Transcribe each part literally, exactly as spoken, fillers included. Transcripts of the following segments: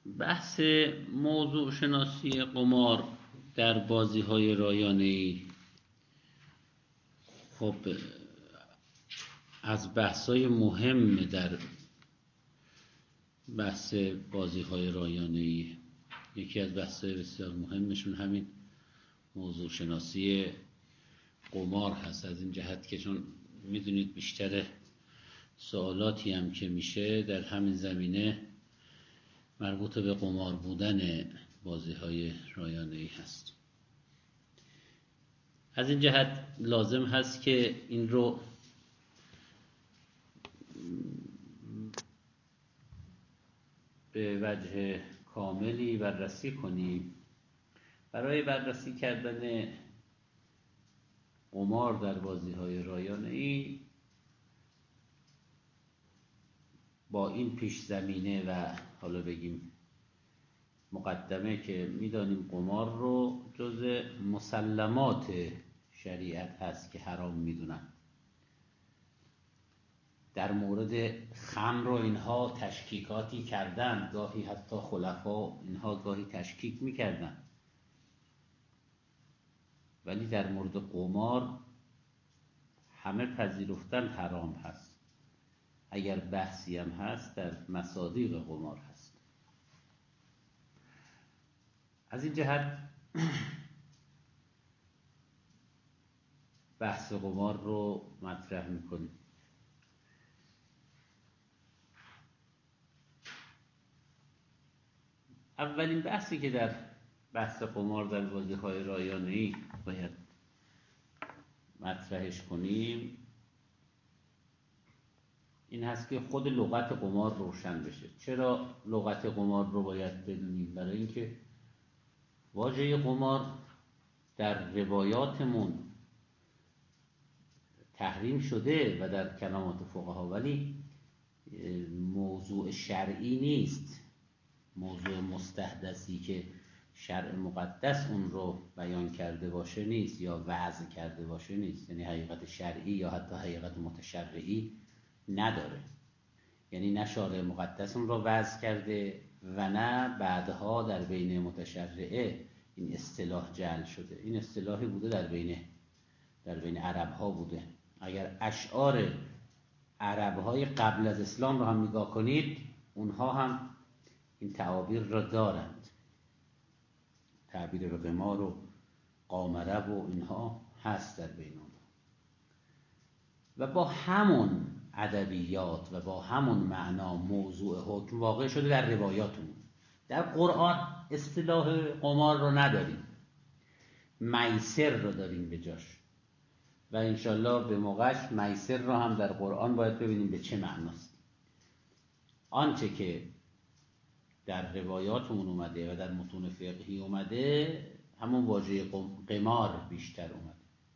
بحث موضوع شناسی قمار در بازی های رایانه‌ای خب از بحث های مهم در بحث بازی های رایانه‌ای. یکی از بحث های بسیار مهمشون همین موضوع شناسی قمار هست، از این جهت که چون میدونید بیشتر سوالاتی هم که میشه در همین زمینه مربوط به قمار بودن بازی های رایانه‌ای هست. از این جهت لازم هست که این رو به وجه کاملی بررسی کنیم. برای بررسی کردن قمار در بازی های رایانه‌ای با این پیش زمینه و حالا بگیم مقدمه که میدانیم قمار رو جز مسلمات شریعت هست که حرام میدونن. در مورد خمر و اینها تشکیکاتی کردن، گاهی حتی خلفا اینها گاهی تشکیک میکردن، ولی در مورد قمار همه پذیرفتن حرام هست. اگر بحثی هم هست در مصادیق قمار هست. از این جهت بحث قمار رو مطرح میکنیم. اولین بحثی که در بحث قمار در بازی‌های رایانه‌ای باید مطرحش کنیم این هست که خود لغت قمار روشن بشه. چرا لغت قمار رو باید بدونیم؟ برای اینکه واژه قمار در روایاتمون تحریم شده و در کلمات فقها، ولی موضوع شرعی نیست، موضوع مستحدثی که شرع مقدس اون رو بیان کرده باشه نیست یا وضع کرده باشه نیست. یعنی حقیقت شرعی یا حتی حقیقت متشرعی نداره. یعنی نه شارع مقدس اون رو وضع کرده و نه بعدها در بین متشرعه این اصطلاح جعل شده. این اصطلاحی بوده در بین در بین عرب ها بوده. اگر اشعار عرب های قبل از اسلام رو هم نگاه کنید، اونها هم این تعابیر را دارند. تعبیر به قمار و قامره و اینها هست در بین اونها و با همون ادبیات و با همون معنا موضوع حکم واقع شده در روایاتمون. در قرآن اصطلاح قمار رو نداریم، میسر رو داریم به جاش و انشالله به موقعش میسر رو هم در قرآن باید ببینیم به چه معناست. آنچه که در روایاتمون اومده و در متون فقهی اومده همون واژه قمار بیشتر اومده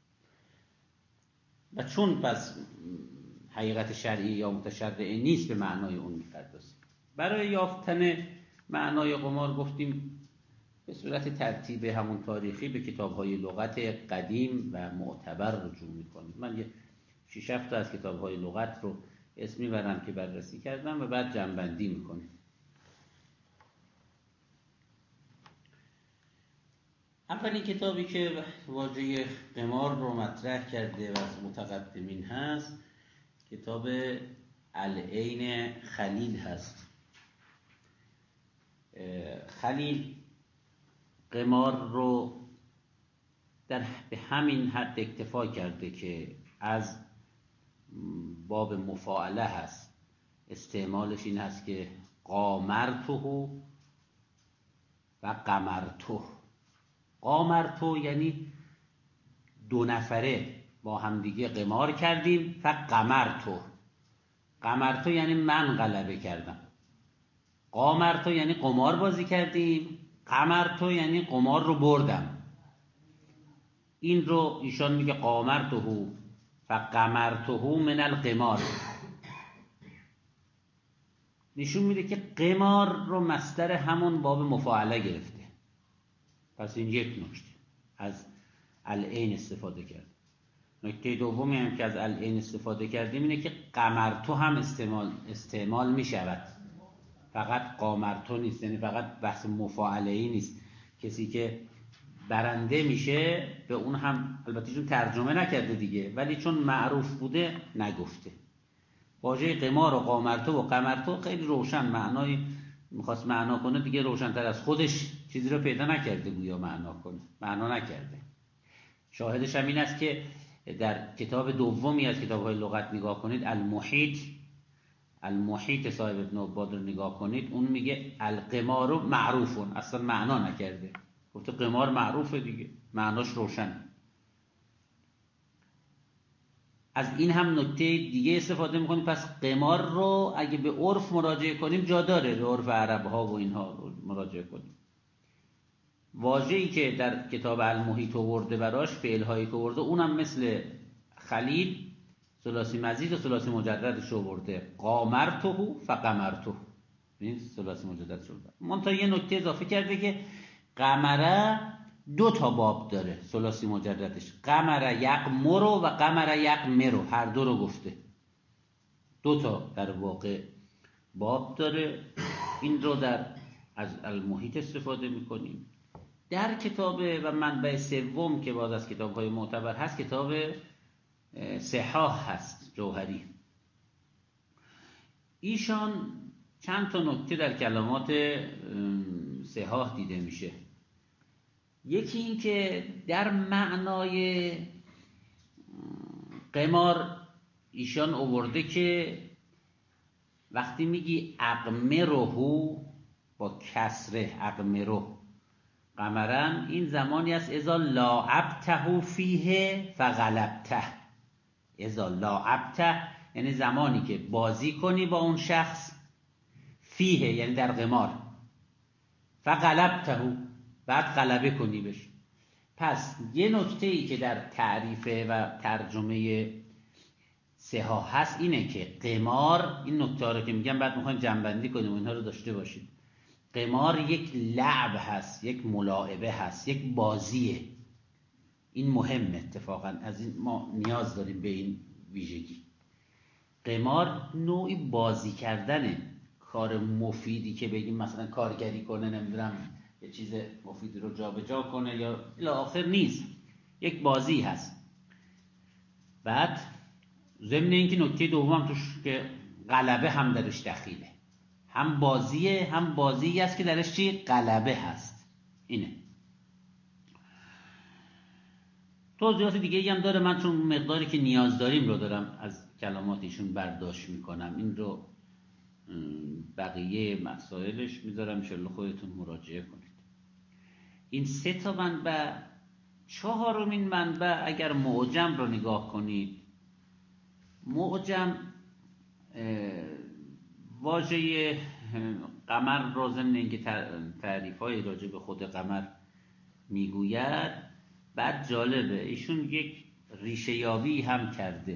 و چون پس حقیقت شرعی یا متشرعی نیست به معنای اون میپردازیم. برای یافتن معنای قمار گفتیم به صورت ترتیب همون تاریخی به کتاب‌های لغت قدیم و معتبر رجوع می‌کنیم. من یه شش هفت تا از کتاب‌های لغت رو اسم میبرم که بررسی کردم و بعد جمع‌بندی می‌کنیم. اولین کتابی که واژه قمار رو مطرح کرده و از متقدمین هست کتاب العین خلیل هست. خلیل قمار رو در به همین حد اکتفا کرده که از باب مفاعله هست. استعمالش این هست که قامرته و قمرته. قامرته یعنی دو نفره با همدیگه قمار کردیم و قمرته. قمرته یعنی من غلبه کردم. قامرته یعنی قمار بازی کردیم. قمرته یعنی قمار رو بردم. این رو ایشان میگه قامرته و قمرته من القمار. نشون میده که قمار رو مصدر همون باب مفاعله گرفته. پس این یک نکته از العین استفاده کرد. نکته دومی هم که از العین استفاده کردیم اینه که قمرته هم استعمال استعمال میشود. فقط قامرتو نیست، یعنی فقط بحث مفاعله‌ای نیست. کسی که برنده میشه به اون هم البته چون ترجمه نکرده دیگه، ولی چون معروف بوده نگفته. واژه قمار و قامرتو و قمرتو خیلی روشن معنای میخواست معنا کنه دیگه، روشن‌تر از خودش چیزی رو پیدا نکرده گویا معنا کنه، معنا نکرده. شاهدش هم این است که در کتاب دومی از کتاب‌های لغت نگاه کنید، المحیط المحیط صاحب ابن عباد رو نگاه کنید، اون میگه القمار معروفون، اصلا معنا نکرده، گفته قمار معروفه دیگه، معناش روشن. از این هم نکته دیگه استفاده میکنیم. پس قمار رو اگه به عرف مراجعه کنیم جا داره، به عرف عرب ها و اینها رو مراجعه کنیم. واژه‌ای که در کتاب المحیط آورده براش، فعل هایی که آورده، اونم مثل خلیل ثلاثی مزید و ثلاثی مجردش آورده، قامرته فقمرته، این ثلاثی مجردش آورده. منتها یه نکته اضافه کرده که قمره دو تا باب داره، ثلاثی مجردش، قمره یقمرو و قمره یقمرو، هر دو رو گفته، دو تا در واقع باب داره. این رو در از المحیط استفاده میکنیم. در کتاب و منبع سوم که باز از کتاب‌های معتبر هست، کتاب صحاح هست، جوهری. ایشان چند تا نکته در کلمات صحاح دیده میشه. یکی این که در معنای قمار ایشان آورده که وقتی میگی اقمرهو با کسره، اقمرو قمرن، این زمانی است اذا لاعبته فیه فغلبته. اذا لاعبته یعنی زمانی که بازی کنی با اون شخص، فیه یعنی در قمار، فغلبته بعد غلبه کنی بش. پس یه نکته ای که در تعریفه و ترجمه صحاح هست اینه که قمار، این نکته ها رو که میگم بعد میخوایم جمع‌بندی کنیم، اینها رو داشته باشید. قمار یک لعب هست، یک ملاعبه هست، یک بازیه. این مهم اتفاقا، از این ما نیاز داریم به این ویژگی. قمار نوعی بازی کردنه، کار مفیدی که بگیم مثلا کارگری کنه، نمیدونم یه چیز مفیدی رو جابجا کنه یا الی آخر نیست، یک بازی هست. بعد ضمن اینکه نکته دوم توش که غلبه هم درش دخیله، هم بازیه هم بازی است که درش چی؟ غلبه هست. اینه. توضیحات دیگه هم داره، من چون مقداری که نیاز داریم رو دارم از کلماتشون برداشت میکنم، این رو بقیه مسائلش میذارم انشالله خودتون مراجعه کنید. این سه تا منبع. چهارمین منبع اگر معجم رو نگاه کنید، معجم واژه قمر رو ضمن اینکه تعریف‌های راجع به خود قمر میگوید، بعد جالبه ایشون یک ریشه یابی هم کرده.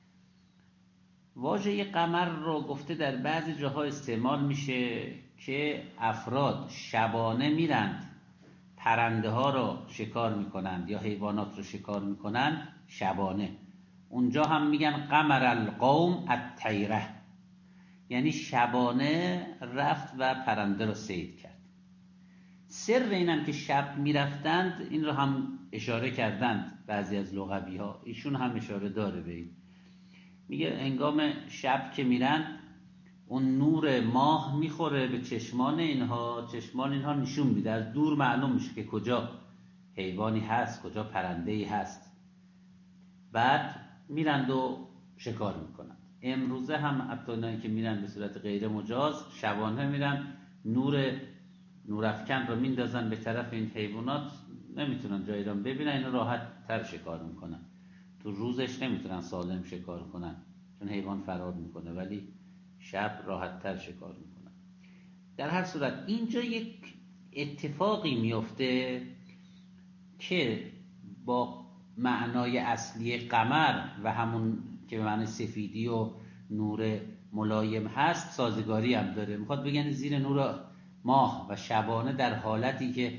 واژه قمر رو گفته در بعضی جاها استعمال میشه که افراد شبانه میرند پرنده ها رو شکار میکنند یا حیوانات رو شکار میکنند شبانه. اونجا هم میگن قمر القوم الطیره، یعنی شبانه رفت و پرنده رو صید کرد. سر اینم که شب میرفتند، این رو هم اشاره کردند بعضی از لغوی ها، ایشون هم اشاره داره به این. میگه هنگام شب که میرن، اون نور ماه میخوره به چشمان اینها، چشمان اینها نشون میده، از دور معلوم میشه که کجا حیوانی هست، کجا پرنده‌ای هست. بعد میرند و شکار میکنند. امروزه هم حتی اینایی که میرن به صورت غیر مجاز شبانه میرن، نور نورافکن رو میندازن به طرف این حیوانات، نمیتونن جایی رو ببینن، اینو راحت تر شکار میکنن. تو روزش نمیتونن سالم شکار کنن چون حیوان فرار میکنه، ولی شب راحت تر شکار میکنن. در هر صورت اینجا یک اتفاقی میفته که با معنای اصلی قمر و همون که به معنی سفیدی و نور ملایم هست سازگاری هم داره. میخواد بگن زیر نور ماه و شبانه در حالتی که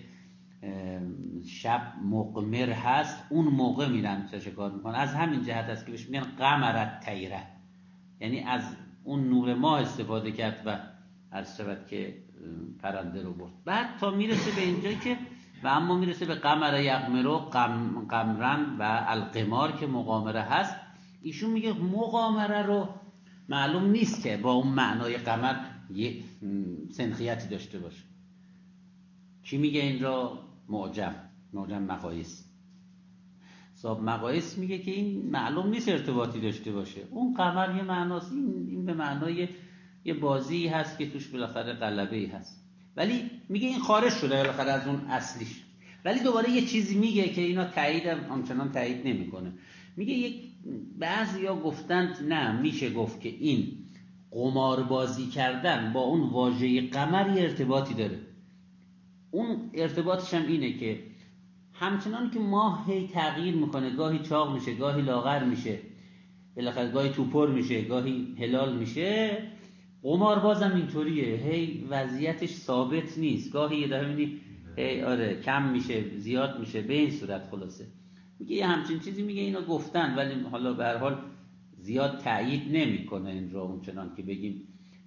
شب مقمر هست، اون موقع میرن شکار میکنن. از همین جهت است که بهش میگن قمرت طیره، یعنی از اون نور ماه استفاده کرد و عرض شود که پرنده رو برد. بعد تا میرسه به اینجایی که و اما میرسه به قمر یقمرو قم قمرن و القمار که مقامره هست. ایشون میگه مقامره رو معلوم نیست که با اون معنای قمر یه سنخیتی داشته باشه. کی میگه این را؟ معجم معجم مقایس. صاحب مقایس میگه که این معلوم نیست ارتباطی داشته باشه. اون قمر یه معناست، این, این به معنای یه بازی هست که توش بالاخره غلبه‌ای هست، ولی میگه این خارج شده بالاخره از اون اصلیش. ولی دوباره یه چیزی میگه که اینا تایید همچنان تایید نمیکنه. میگه یک بعضیا گفتند نه، میشه گفت که این قمار بازی کردن با اون واژه قمر یه ارتباطی داره. اون ارتباطش هم اینه که همچنان که ماه هی تغییر میکنه، گاهی چاق میشه، گاهی لاغر میشه، بالاخره گاهی توپر میشه، گاهی هلال میشه، قمار بازم اینطوریه، هی وضعیتش ثابت نیست. گاهی یه دفعه میبینی هی آره کم میشه، زیاد میشه، به این صورت. خلاصه میگه یه همچین چیزی میگه اینا گفتن، ولی حالا به هر حال زیاد تایید نمیکنه این رو اونچنان که بگیم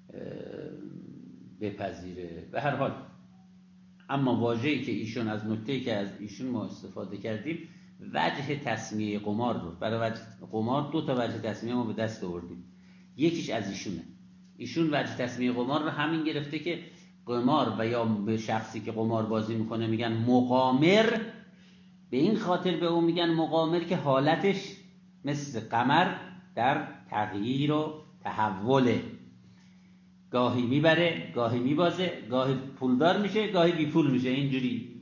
بپذیره. به هر حال اما واژه‌ای که ایشون از نکته‌ای که از ایشون ما استفاده کردیم، وجه تسمیه قمار رو، برای وجه قمار دو تا وجه تسمیه ما به دست آوردیم. یکیش از ایشونه. ایشون وجه تسمیه قمار رو همین گرفته که قمار و یا به شخصی که قمار بازی میکنه میگن مقامر، به این خاطر به اون میگن مقامر که حالتش مثل قمر در تغییر و تحوله، گاهی میبره، گاهی میبازه، گاهی پولدار میشه، گاهی بی پول میشه، اینجوری.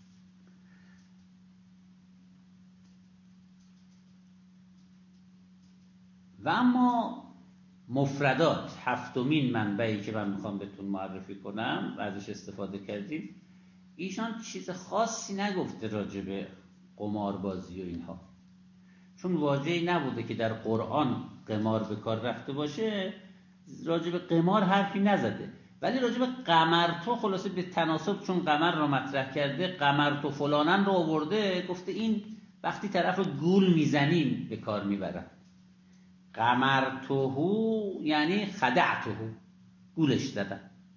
و اما مفردات، هفتمین منبعی که من میخوام بهتون معرفی کنم و ازش استفاده کردیم، ایشان چیز خاصی نگفته راجع به قمار بازی و اینها، چون واژه‌ای نبوده که در قرآن قمار به کار رفته باشه، راجع به قمار حرفی نزده. ولی راجع به قمرتو خلاصه به تناسب، چون قمر رو مطرح کرده، قمرتو فلانن رو آورده، گفته این وقتی طرف رو گول میزنیم به کار میبرن. قمرتوهو یعنی خدعتوهو، گولش زدن.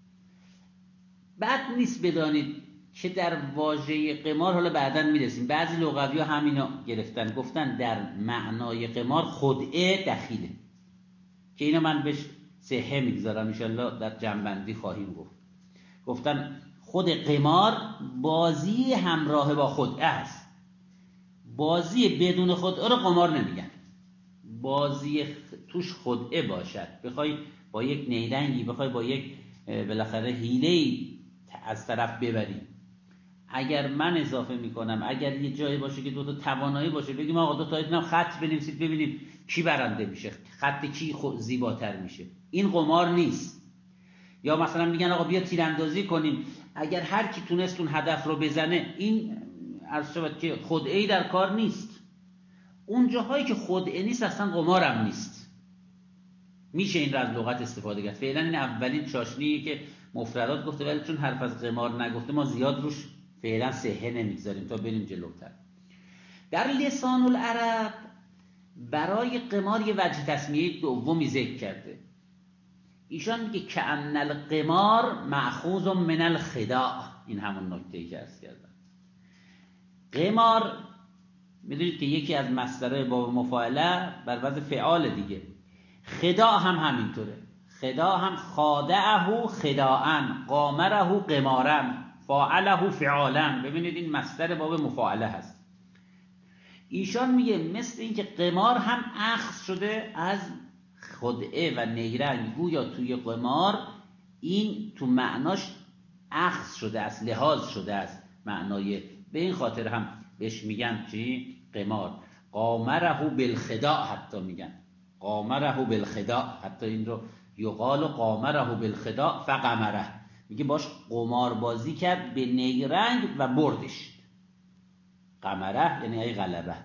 بد نیست بدانید که در واژه قمار، حالا بعداً میرسیم، بعضی لغوی ها همینا گرفتن، گفتن در معنای قمار خدعه دخیله، که اینو من بهش صحه میگذارم، انشالله در جنبندی خواهیم گفت. گفتن خود قمار بازی همراه با خدعه است. بازی بدون خدعه رو قمار نمیگن، بازی توش خدعه باشد، بخوای با یک نیرنگی، بخوای با یک بالاخره حیله‌ای از طرف ببری. اگر من اضافه میکنم، اگر یه جایی باشه که دو تا توانایی باشه، بگیم آقا دو تا اینا خط بنویسید ببینیم کی برنده میشه، خط کی زیباتر میشه، این قمار نیست. یا مثلا میگن آقا بیا تیراندازی کنیم، اگر هر کی تونست اون هدف رو بزنه، این عرض شود که خدعه‌ای در کار نیست. اون جاهایی که خدعه نیست اصلا قمارم نیست. میشه این رو از لغت استفاده کرد. فعلا این اولین چاشنیه که مفردات گفته، ولی چون حرف از قمار نگفته ما زیاد روش فعلا صحه نمیگذاریم تا بریم جلوتر. در لسان العرب برای قمار یه وجه تسمیه دومی ذکر کرده. ایشان میگه کأن القمار مأخوذ من الخداع. این همون نکته‌ای که عرض کردم. قمار میدونید که یکی از مصدرهای باب مفاعله بر وزن فعال دیگه. خداع هم همینطوره. خداع هم خادعه خداعا، قامره قمارا، فاعله فعالا. ببینید این مصدر باب مفاعله هست. ایشان میگه مثل این که قمار هم اخذ شده از خدعه و نیرنگ، گویا توی قمار این تو معناش اخذ شده است، لحاظ شده است معنای، به این خاطر هم بهش میگن چی؟ قمار. قامره بالخداع حتی میگن، قامره بالخداع، حتی این رو یقال قامره بالخداع فقمره، میگه باش قمار بازی کرد به نیرنگ و بردش. قمره یعنی ای غلبه.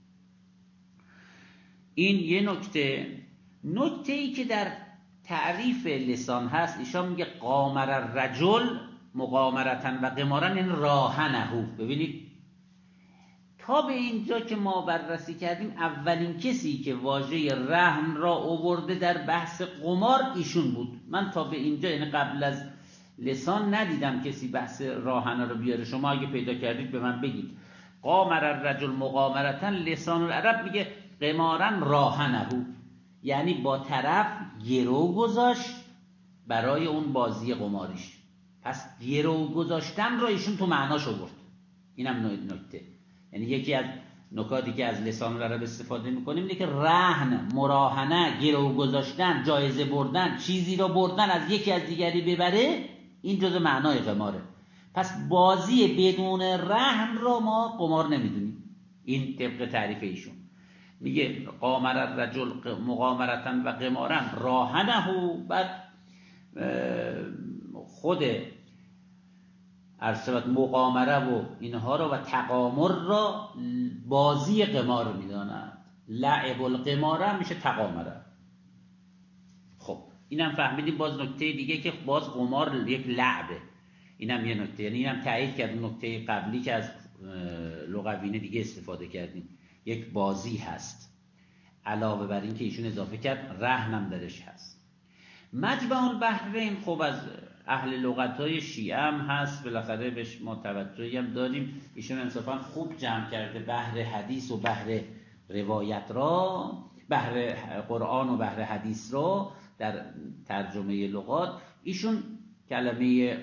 این یه نکته. نکته ای که در تعریف لسان هست، ایشان میگه قامر الرجل مقامرتن و قمارن، یعنی راهنهو. ببینید تا به اینجا که ما بررسی کردیم اولین کسی که واژه رهن را آورده در بحث قمار ایشون بود. من تا به اینجا یعنی قبل از لسان ندیدم کسی بحث راهنه رو بیاره. شما اگه پیدا کردید به من بگید. قامر الرجل مقامرتن، لسان العرب میگه قمارن راهنه، یعنی با طرف گرو گذاشت برای اون بازی قماریش. پس گرو گذاشتن رو ایشون تو معناش آورد. اینم نکته، یعنی یکی از نکاتی که از لسان العرب استفاده میکنیم اینه که رهن، مراهنه، گرو گذاشتن، جایزه بردن، چیزی رو بردن از یکی از دیگری ببره، این جزء معنای قماره. پس بازی بدون رهن رو ما قمار نمیدونیم. این طبق تعریف ایشون. میگه قامر الرجل مقامرتن و قمارن راهنه، بعد خود ارسبت مقامره و اینها رو و تقامر را بازی قمار میدانند. لعب القماره میشه تقامره. خب اینم فهمیدیم. باز نکته دیگه که باز قمار یک لعبه، اینم یه نکته، یعنی اینم تایید کرد نکته قبلی که از لغوینه دیگه استفاده کردیم، یک بازی هست. علاوه بر این که ایشون اضافه کرد رهنم درش هست. مجمع البحرین خب از اهل لغت‌های شیعه هم هست، بالاخره بهش ما توجهی هم داریم. ایشون انصافا خوب جمع کرده بحر حدیث و بحر روایت را، بحر قرآن و بحر حدیث را در ترجمه لغات. ایشون کلمه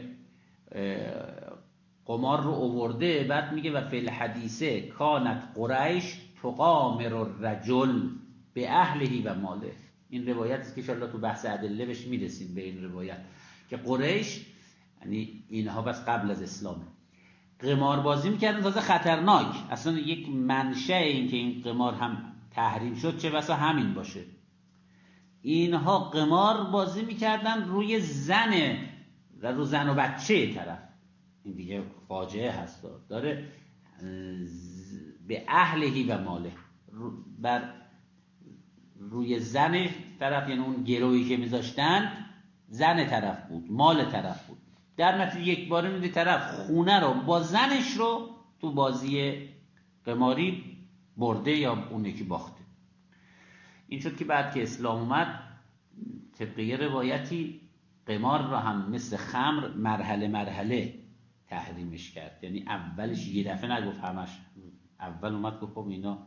قمار رو آورده، بعد میگه و فی الحدیثه کانت قریش تقامر الرجل به اهلهی و ماله. این روایت است که انشاءالله تو بحث ادله بهش میرسیم به این روایت که قریش یعنی اینها بس قبل از اسلام قمار بازی میکردن، تازه خطرناک. اصلا یک منشأ این که این قمار هم تحریم شد چه بسا همین باشه. اینها قمار بازی میکردن روی زن و رو زن و بچه طرف. این دیگه فاجعه هست، داره به اهلهی و ماله، بر روی زن طرف، یعنی اون گروهی که میذاشتن زن طرف بود، مال طرف بود. در نتیجه یک باره میده طرف خونه رو با زنش رو تو بازی قماری برده یا اون یکی باخته. این شد که بعد که اسلام اومد طبق یه روایتی قمار رو هم مثل خمر مرحله مرحله تحریمش کرد. یعنی اولش یه دفعه نگفت همش، اول اومد گفت خب اینا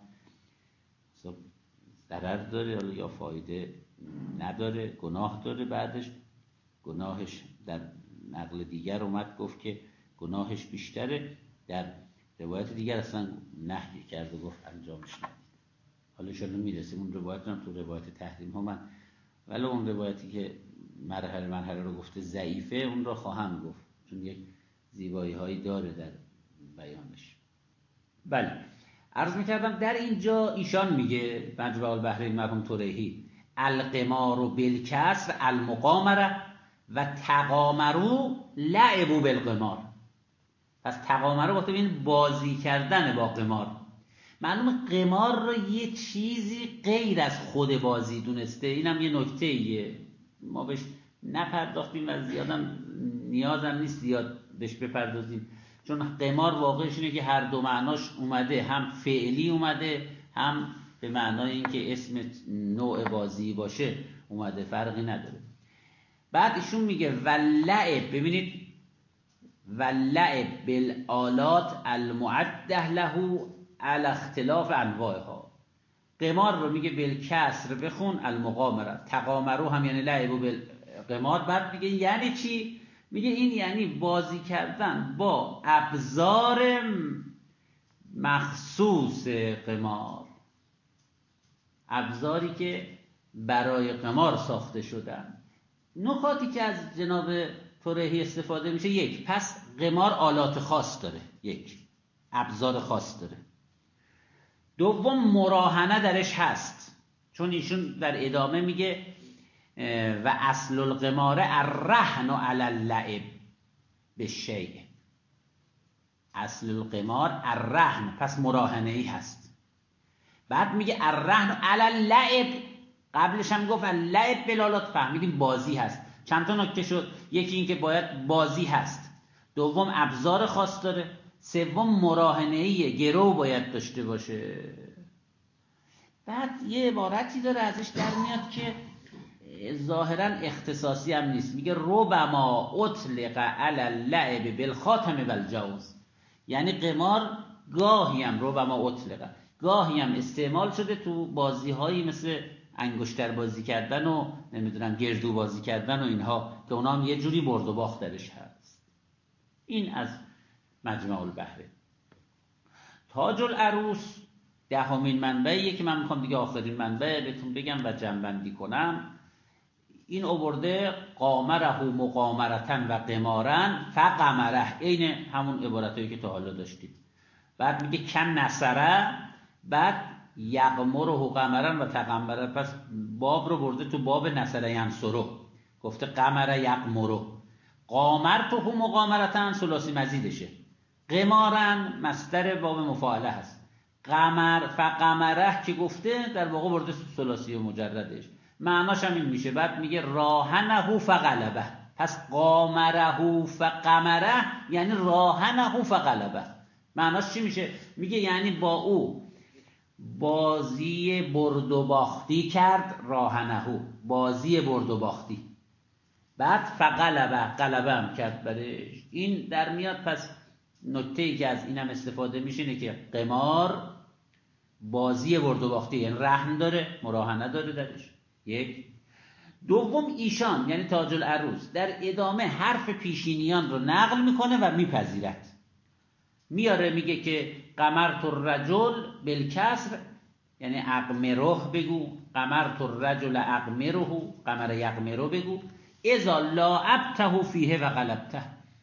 ضرر داره یا فایده نداره، گناه داره. بعدش گناهش در نقل دیگر اومد گفت که گناهش بیشتره. در روایت دیگر اصلا نهی کرد و گفت انجامش ندید. حالا شاید میرسیم اون روایت هم تو روایت تحریم ها، من ولی اون روایتی که مرحله مرحله رو گفته ضعیفه اون رو خواهم گفت، چون یک زیبایی هایی داره در بیانش. بله عرض میکردم در اینجا ایشان میگه مجمع البحرین مرحوم طریحی القمار بالکسر المقامره و تقامرو لعبو بالقمار. پس تقامرو گفتم این بازی کردن با قمار. معلوم قمار رو یه چیزی غیر از خود بازی دونسته. اینم یه نکته ایه ما بهش نپرداختیم و زیادم نیازم نیست زیاد بهش بپردازیم، چون قمار واقعش اینه که هر دو معناش اومده، هم فعلی اومده هم به معنای اینکه اسم نوع بازی باشه اومده، فرقی نداره. بعد ایشون میگه ولعب، ببینید ولعب بالآلات المعده له علی اختلاف انواعها. قمار رو میگه بالکسر بخون المقامره، تقامرو هم یعنی لعبو بالقمار. بعد میگه یعنی چی؟ میگه این یعنی بازی کردن با ابزار مخصوص قمار، ابزاری که برای قمار ساخته شدن. نکاتی که از جناب طریحی استفاده میشه، یک، پس قمار آلات خاص داره، یک ابزار خاص داره. دوم مراهنه درش هست، چون ایشون در ادامه میگه و اصل القمار الرهن علی اللعب بالشیء. اصل القمار الرهن، پس مراهنه ای هست. بعد میگه الرهن علی اللعب، قبلش هم گفت اللعب بالآلات، فهمیدیم بازی هست. چند تا نکته شد، یکی این که باید بازی هست، دوم ابزار خاص داره، سوم مراهنه‌ای، گرو باید داشته باشه. بعد یه عبارتی داره ازش در میاد که ظاهرا اختصاصی هم نیست، میگه ربما اطلق علی اللعب بالخاتم والجوز، یعنی قمار گاهی هم ربما اطلق گاهی هم استعمال شده تو بازی هایی مثل انگشتر بازی کردن و نمیدونم گردو بازی کردن و اینها که اونا هم یه جوری برد و باخت درش هست. این از مجمع البحر. تاج العروس دهمین منبعیه که من میخوام دیگه آخرین منبع بهتون بگم و جمع‌بندی کنم. این آورده قامره مقامرتن و قمارن فقمره، این همون عبارتایی که تا حالا داشتید. بعد میگه کن نصره، بعد یقمره قمرن و تقمره، پس باب رو برده تو باب نصره ینصره، گفته قمره یقمره. قامرته مقامرتن ثلاثی مزیدشه. قمارن مصدر باب مفاعله هست. قمر فقمره که گفته در واقع برده ثلاثی مجردش، معناش هم این میشه. بعد میگه راهنه فغلبه، پس قامره فقمره یعنی راهنه فغلبه. معناش چی میشه؟ میگه یعنی با او بازی برد و باختی کرد، راهنه بازی برد و باختی، بعد فغلبه غلبه هم کرد برش. این در میاد. پس نکته‌ای که از اینم استفاده میشه اینه که قمار بازی برد و باختی، یعنی رهن داره، مراهنه داره درش. یک. دوم ایشان یعنی تاج العروس در ادامه حرف پیشینیان رو نقل میکنه و میپذیرد. میاره میگه که قمرت الرجل بالکسر یعنی اقمره بگو، قمرت الرجل اقمره، قمر یقمره بگو، اذا لاعبته فیه و غلبته.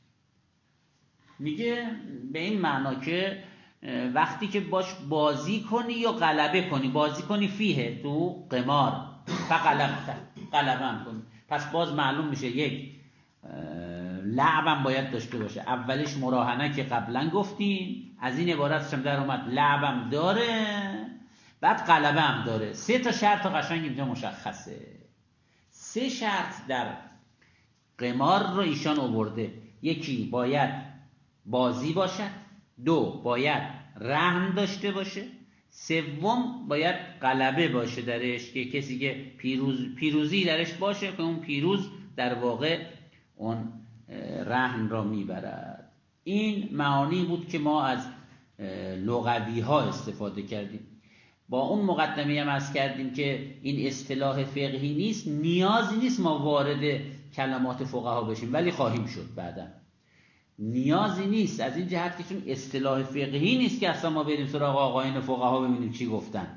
میگه به این معنا که وقتی که باش بازی کنی یا غلبه کنی، بازی کنی فیه تو قمار، فغلبته غلبه هم کنی. پس باز معلوم میشه یک لعبم باید داشته باشه. اولش مراهنه که قبلا گفتیم، از این عبارت هم در اومد لعبم داره، بعد غلبه هم داره. سه تا شرط قشنگ اینجا مشخصه. سه شرط در قمار رو ایشان آورده. یکی باید بازی باشد، دو باید رهن داشته باشه، سوم باید غلبه باشه درش، که کسی که پیروز پیروزی درش باشه که اون پیروز در واقع اون رهن را میبرد. این معانی بود که ما از لغوی ها استفاده کردیم. با اون مقدمه هم از کردیم که این اصطلاح فقهی نیست، نیازی نیست ما وارد کلمات فقها بشیم، ولی خواهیم شد بعدا. نیازی نیست از این جهت که چون اصطلاح فقهی نیست که اصلا ما بریم سراغ آقایان فقها ببینیم چی گفتن.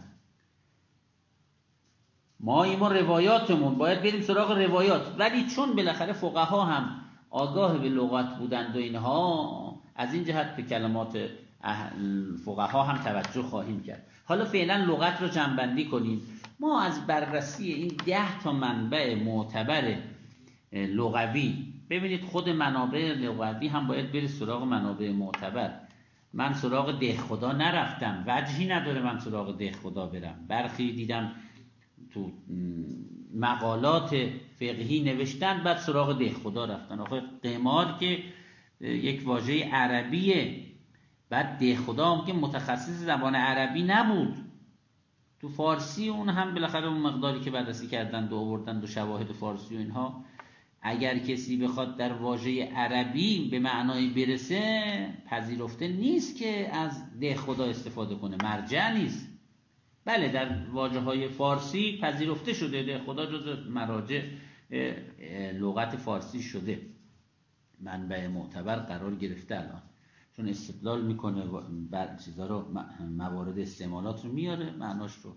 ما ایمان روایاتمون باید بریم سراغ روایات، ولی چون بالاخره فقها هم آگاه به لغت بودند و اینها، از این جهت به کلمات فقها هم توجه خواهیم کرد. حالا فعلا لغت رو جمع‌بندی کنیم. ما از بررسی این ده تا منبع معتبر لغوی، ببینید خود منابع لغوی هم باید بری سراغ منابع معتبر. من سراغ ده خدا نرفتم، وجهی نداره من سراغ ده خدا برم. برخی دیدم تو مقالات فقهی نوشتن بعد سراغ ده خدا رفتن. آخه قمار که یک واژه عربیه، بعد ده خدا هم که متخصص زبان عربی نبود، تو فارسی اون هم بالاخره اون مقداری که بررسی کردن و آوردن و شواهد فارسی و اینها، اگر کسی بخواد در واژه عربی به معنای برسه پذیرفته نیست که از ده خدا استفاده کنه، مرجع نیست. بله در واژه های فارسی پذیرفته شده، ده خدا جز مراجع لغت فارسی شده، منبع معتبر قرار گرفته الان، چون استدلال میکنه بر چیزا رو، موارد استعمالات رو میاره معناش رو.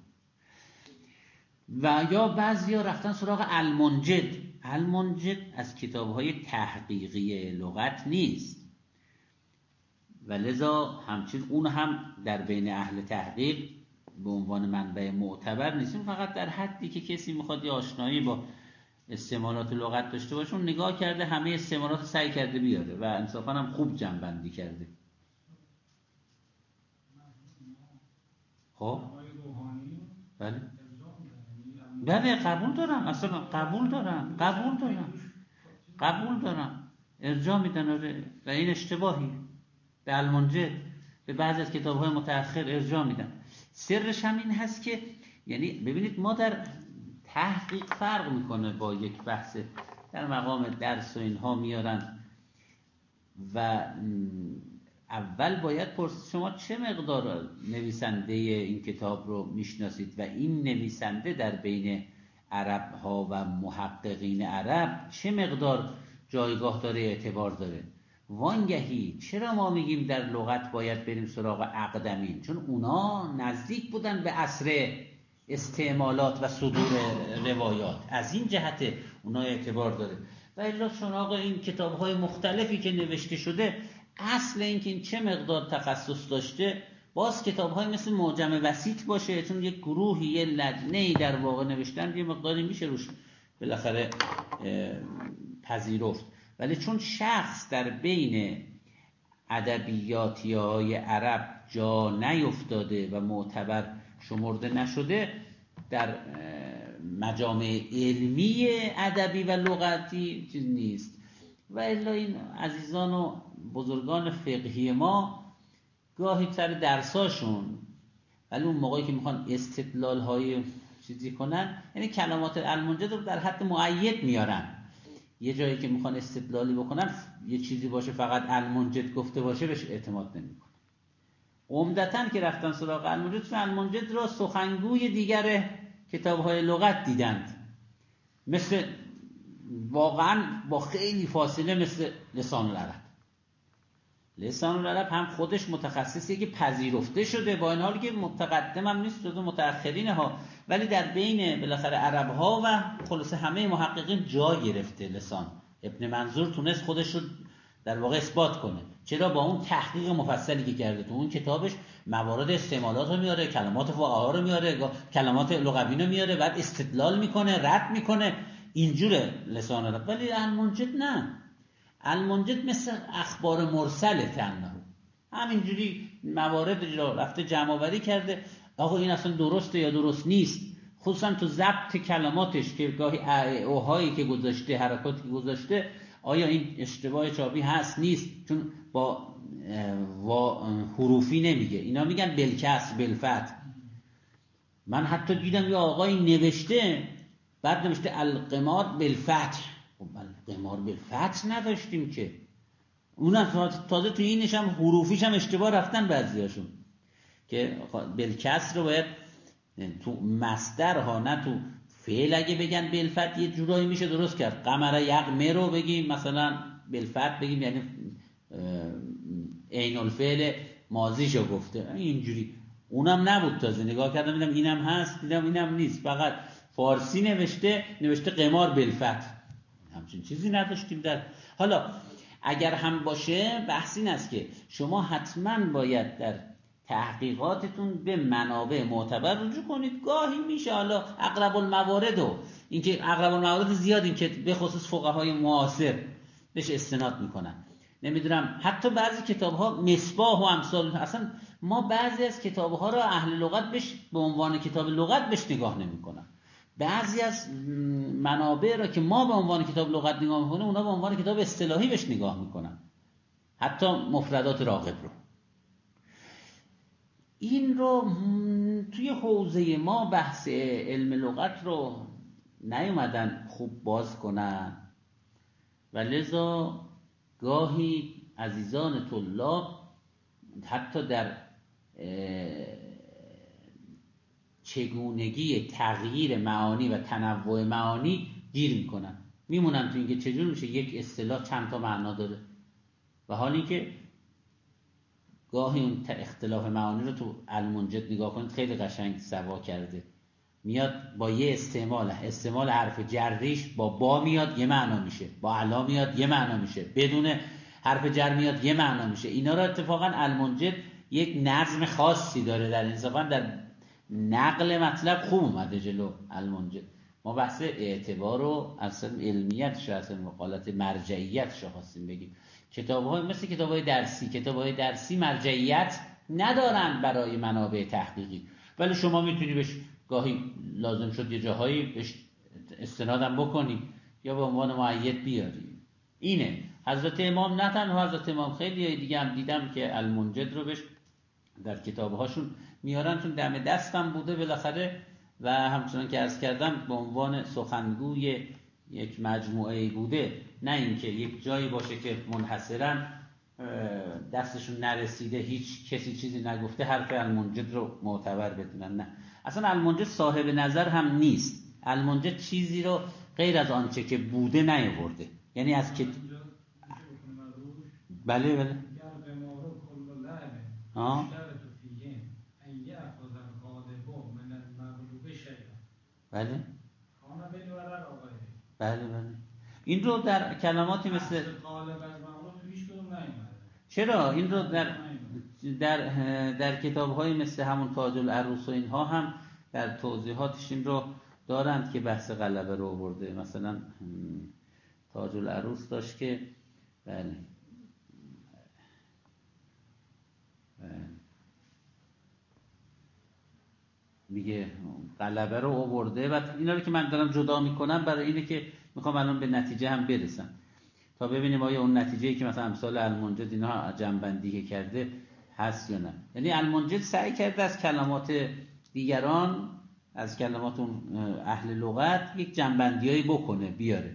و یا بعضیا رفتن سراغ المنجد. المنجد از کتاب‌های تحقیقی لغت نیست و لذا همچنین اون هم در بین اهل تحقیق به عنوان منبع معتبر نیست. فقط در حدی که کسی میخواد یه آشنایی با استعمالات لغت داشته باشه، اون نگاه کرده همه استعمالات سعی کرده بیاره و انصافا هم خوب جمع‌بندی کرده. خب بله بله قبول دارم، اصلا قبول دارم قبول دارم قبول دارم ارجاع میدن. آره و این اشتباهی به المنجد، به بعضی از کتاب‌های متأخر ارجاع میدن. سرش هم این هست که یعنی ببینید ما در تحقیق فرق میکنه با یک بحث در مقام درس و اینها میارن و اول باید پرسید شما چه مقدار نویسنده این کتاب رو میشناسید و این نویسنده در بین عرب ها و محققین عرب چه مقدار جایگاه داره، اعتبار داره. وانگهی چرا ما میگیم در لغت باید بریم سراغ اقدمین؟ چون اونا نزدیک بودن به عصر استعمالات و صدور روایات، از این جهت اونا اعتبار داره. و الا سراغ این کتاب‌های مختلفی که نوشته شده، اصل این که این چه مقدار تخصص داشته باز کتاب‌های مثل معجم وسیط باشه، چون یک گروهی یه لجنه‌ای در واقع نوشتن، یه مقداری میشه روش بالاخره پذیرفت. ولی چون شخص در بین ادبیاتی‌های عرب جا نیفتاده و معتبر شمرده نشده در مجامع علمی ادبی و لغتی چیز نیست. و الا این عزیزان و بزرگان فقهی ما گاهی سر درساشون، ولی اون موقعی که میخوان استدلال های چیزی کنن، یعنی کلمات المنجد رو در حد مؤید میارن، یه جایی که میخوان استدلالی بکنن یه چیزی باشه فقط المنجد گفته باشه بهش اعتماد نمیکنن. عمدتاً که رفتن سراغ المنجد، چون المنجد را سخنگوی دیگر کتاب‌های لغت دیدند، مثل واقعاً با خیلی فاصله مثل لسان العرب. لسان العرب هم خودش متخصصیه که پذیرفته شده، با این حالی که متقدم هم نیست، جزو متأخرین ها، ولی در بین بالاخره عرب ها و خلاصه همه محققین جا گرفته. لسان ابن منظور تونست خودش رو در واقع اثبات کنه. چرا؟ با اون تحقیق مفصلی که کرده. تو اون کتابش موارد استعمالات رو میاره، کلمات فقها رو میاره، کلمات لغوی رو میاره، بعد استدلال میکنه، رد میکنه. اینجوره لسان العرب. ولی المنجد نه، المنجد مثل اخبار مرسله تنها، همینجوری موارد رو رفته جمع آوری کرده. آقا این اصلا درسته یا درست نیست، خصوصا تو ضبط کلماتش که گاهی اوهایی که گذاشته، حرکاتی که گذاشته، آیا این اشتباه چاپی هست نیست، چون با حروفی نمیگه، اینا میگن بالکسر بالفتح. من حتی دیدم یه آقای نوشته، بعد نوشته القمار بالفتح. القمار بالفتح نداشتیم که، اونم تازه تو اینش هم حروفیش هم اشتباه رفتن بعضیاشون، که بالکسر رو باید تو مصدر ها نه تو فعل اگه بگن بالفتح یه جورایی میشه درست کرد. قمر یقمه رو بگیم مثلا بالفتح بگیم یعنی عین الفعل ماضیشو گفته، اینجوری. اونم نبود، تازه نگاه کردم دیدم اینم هست، دیدم اینم نیست، فقط فارسی نوشته نوشته قمار بالفتح. همچین چیزی نداشتیم در. حالا اگر هم باشه بحث این است که شما حتما باید در تحقیقاتتون به منابع معتبر رجوع کنید. گاهی میشه حالا اقرب الموارد، و اینکه اقرب الموارد زیاد این که به خصوص فقهای معاصر بهش استناد میکنن. نمیدونم حتی بعضی کتاب‌ها مصباح و امثال، اصلا ما بعضی از کتاب‌ها را اهل لغت بهش به عنوان کتاب لغت بهش نگاه نمیکنن. بعضی از منابع را که ما به عنوان کتاب لغت نگاه میکنیم، اونا به عنوان کتاب اصطلاحی بهش نگاه میکنن، حتی مفردات راغب رو. این رو توی حوزه ما بحث علم لغت رو نیومدن خوب باز کنن و لذا گاهی عزیزان طلاب حتی در چگونگی تغییر معانی و تنوع معانی گیر میکنن، میمونن تو اینکه چجور میشه یک اصطلاح چند تا معنا داره، و حالی که گاهی اون اختلاف معانی رو تو المنجد نگاه کنید خیلی قشنگ سوا کرده. میاد با یه استعمال استعمال حرف جریش با با میاد یه معنا میشه، با علا میاد یه معنا میشه، بدون حرف جر میاد یه معنا میشه. اینا رو اتفاقا المنجد یک نظم خاصی داره، در انصافا در نقل مطلب خوب اومده جلو المنجد. ما بحث اعتبار و اصلا علمیتش، اصلا مقالات مرجعیتش خواستیم بگیم. کتاب‌های مثل کتاب‌های درسی، کتاب‌های درسی مرجعیت ندارن برای منابع تحقیقی، ولی شما میتونی بهش گاهی لازم شد یه جاهایی بهش استنادم بکنی یا به عنوان مؤید بیاری. اینه حضرت امام نه تنها حضرت امام، خیلی دیگه هم دیدم که المنجد رو بهش در کتابهاشون میارن، چون دم دستم بوده بالاخره و همچنان که عرض کردم به عنوان سخنگوی یک مجموعه بوده، نه اینکه یک جایی باشه که منحصراً دستشون نرسیده هیچ کسی چیزی نگفته حرف المنجد رو معتبر بدونن. نه، اصلا المنجد صاحب نظر هم نیست. المنجد چیزی رو غیر از آنچه که بوده نیاورده، یعنی از که بله بله آه بله بله بله این رو در کلماتی مثل چرا این رو در در در کتاب‌های مثل همون تاج العروس و اینها هم در توضیحاتش این رو دارند که بحث غلبه رو آورده. مثلا تاج العروس داشت که بله میگه غلبه رو آورده و اینا رو که من دارم جدا میکنم برای اینه که میخوام الان به نتیجه هم برسم تا ببینیم آیا اون نتیجه‌ای که مثلا امثال المنجد اینا جنبندی که کرده هست یا نه. یعنی المنجد سعی کرده از کلمات دیگران، از کلمات اون اهل لغت یک جنبندیایی بکنه بیاره،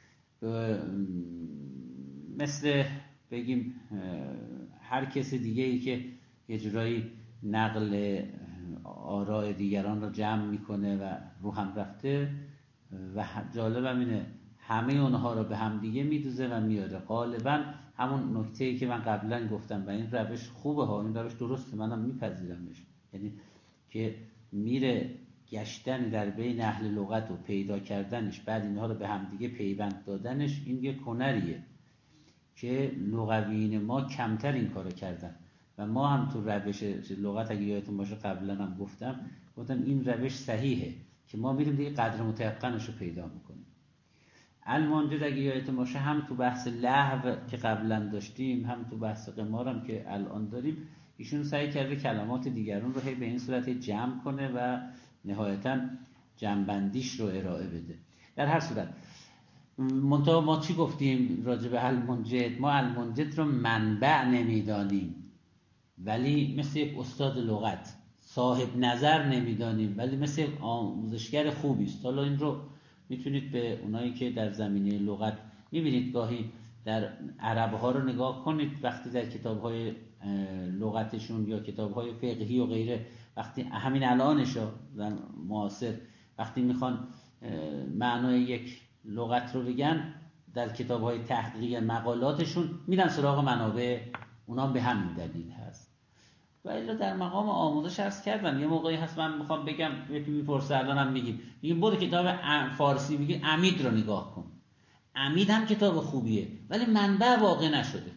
مثل بگیم هر کس دیگه ای که یه جورایی نقل آراء دیگران رو جمع میکنه و رو هم رفته و جالبم اینه همه اونها رو به هم دیگه میدوزه و میاره. غالبا همون نکته‌ای که من قبلا گفتم و این روش خوبه ها، این روش درسته، منم میپذیرمش، یعنی که میره گشتن در بین اهل لغت و پیدا کردنش، بعد اینها رو به هم دیگه پیوند دادنش، این یک هنریه که لغویین ما کمتر این کارو کردن و ما هم تو روش لغت اگه یادتون باشه قبلا هم گفتم گفتم این روش صحیحه که ما میریم دیگه قدر متيقنش رو پیدا میکنیم. المنجد اگه یادتون باشه هم تو بحث لهو که قبلا داشتیم، هم تو بحث قمار هم که الان داریم، ایشون سعی کرده کلمات دیگران رو هی به این صورت جمع کنه و نهایتا جمع‌بندیش رو ارائه بده. در هر صورت منتها ما چی گفتیم راجع به المنجد؟ ما المنجد رو منبع نمیدانیم ولی مثل یک استاد لغت، صاحب نظر نمیدانیم ولی مثل یک آموزشگر خوبی است. حالا این رو میتونید به اونایی که در زمینه لغت میبینید گاهی در عرب ها رو نگاه کنید، وقتی در کتاب های لغتشون یا کتاب های فقهی و غیره، وقتی همین الانش در معاصر وقتی میخوان معنای یک لغت رو بگن، در کتاب های تحقیقی مقالاتشون میرن سراغ منابع، اونا به همین دلیل هست. و الا در مقام آموزش عرض کردم یه موقعی هست من میخوام بگم یکی میپرسه الانم میگیم میگیم برو کتاب فارسی میگی عمید رو نگاه کن. عمید هم کتاب خوبیه ولی منبع واقع نشده.